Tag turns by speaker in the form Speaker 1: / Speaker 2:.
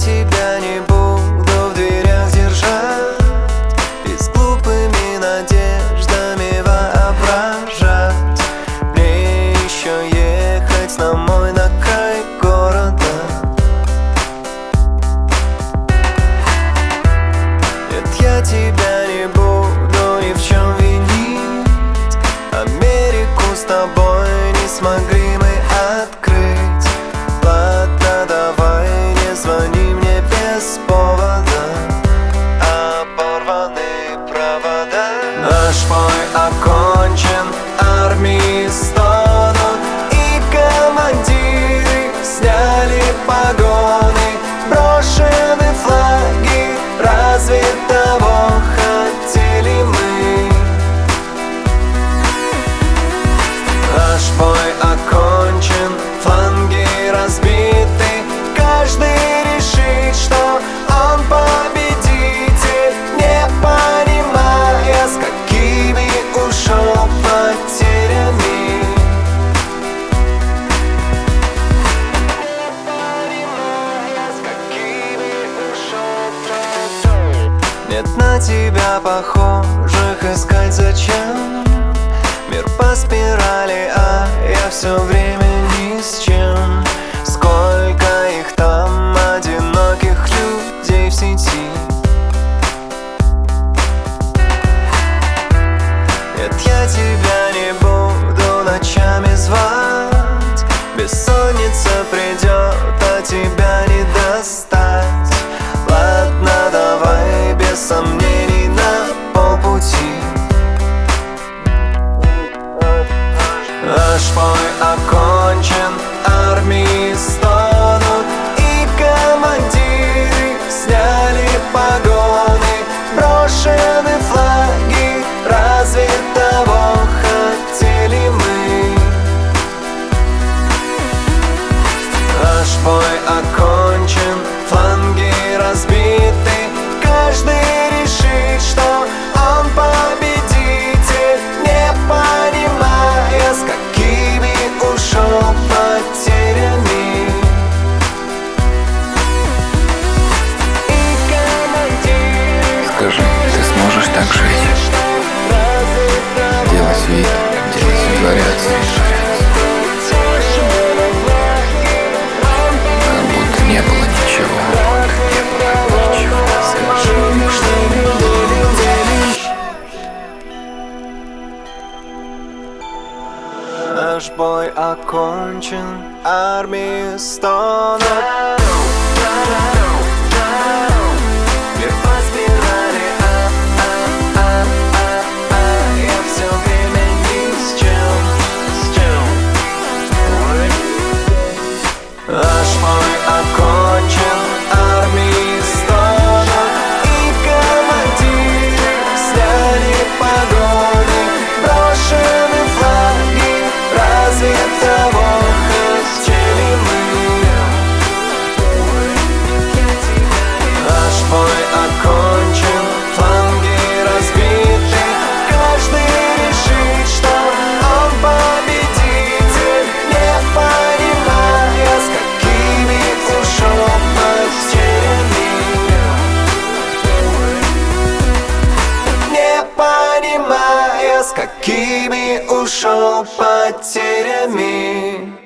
Speaker 1: тебя не буду в дверях держать и с глупыми надеждами воображать. Мне еще ехать домой на край города. Нет, я тебя не буду ни в чем винить. Америку с тобой не смогли мы открыть. Ладно, давай не звони мне без повода. Оборваны провода. Наш бой окончен, армии стонут, и командиры сняли погоны. Брошены флаги, разве того хотели мы? Наш бой окончен, фланги разбиты. Каждый решит, что он победитель, не понимая, с какими ушел потерями. Нет на тебя похожих искать зачем? Мир по спирали, а я все время ни с чем. Сколько их там, одиноких людей в сети. Нет, я тебя не буду ночами звать. Бессонница придет, а тебя не достать. Ладно, давай без сомнений на полпути. Наш бой окончен, армии стонут, и командиры сняли погоны. Брошены флаги, разве того хотели мы? Наш бой окончен, фланги разбиты. Каждый решит, что он победитель, не понимая, с какими ушел потерями. И командир,
Speaker 2: скажи, ты сможешь так жить? Делать вид, притворяться, как будто не было ничего.
Speaker 1: Наш бой окончен, армии стонут. Мир по спирали, я все время ни с чем. Наш бой окончен, армии стонут, и командиры сняли погоны. Брошены флаги, разве того хотели мы? Наш бой окончен, фланги разбиты. Каждый решит, что он победитель, не понимая, с какими ушел потерями. Не понимая, с какими ушел потерями.